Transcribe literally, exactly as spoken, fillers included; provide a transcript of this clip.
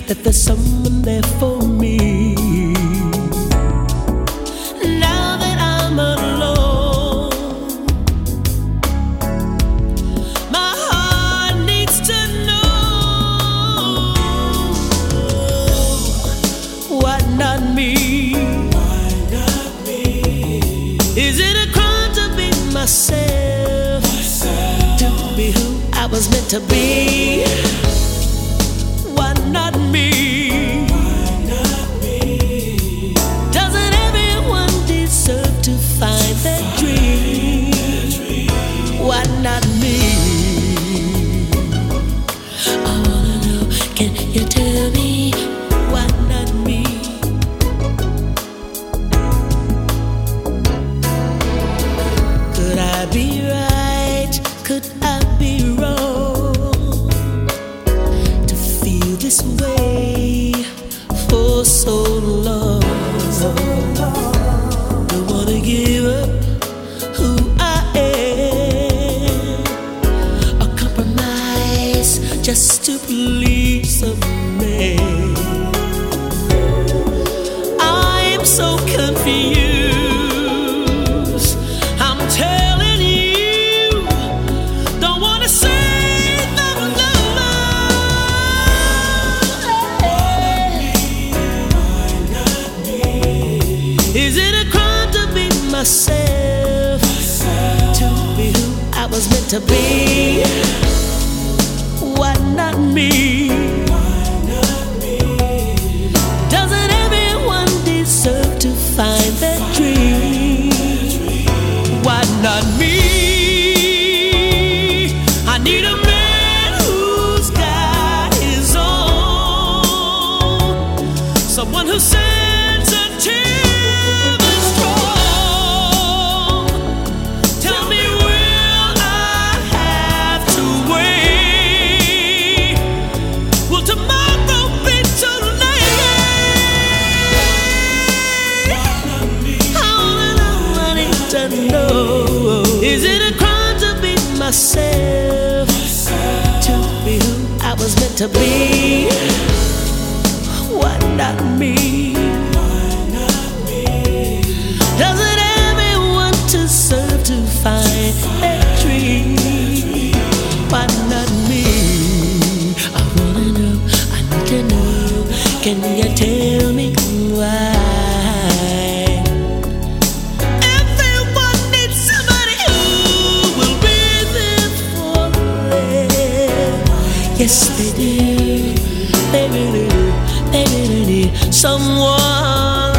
that there's someone there for me. Now that I'm alone, my heart needs to know, why not me? Why not me? Is it a crime to be myself, Myself. to be who I was meant to be? Why not me? Why not me? Doesn't everyone deserve to find their dream? Why not me? I wanna know, can you tell me why not me? Could I be right? Could I be wrong to feel this way for so long? Don't wanna give up who I am, or compromise just to please a man. I'm so confused, I'm telling you, don't wanna say no, no, no. Why not me? Is it a crime to be myself, Myself. to be who I was meant to be? Why not me? Why not me? Doesn't everyone deserve to find their dream? Why not me? I need a man who's got his own, someone who's sensitive and strong. Tell me, will I have to wait? Will tomorrow be too late? I wanna know, I need to know. Is it a crime to be myself, to be who I was meant to be? Why not me? Why not me? Doesn't everyone deserve to find their dream? Why not me? I wanna know, I need to know. Can you tell me why? Everyone needs somebody who will be there for them. Yes, they do. They really do. They really need someone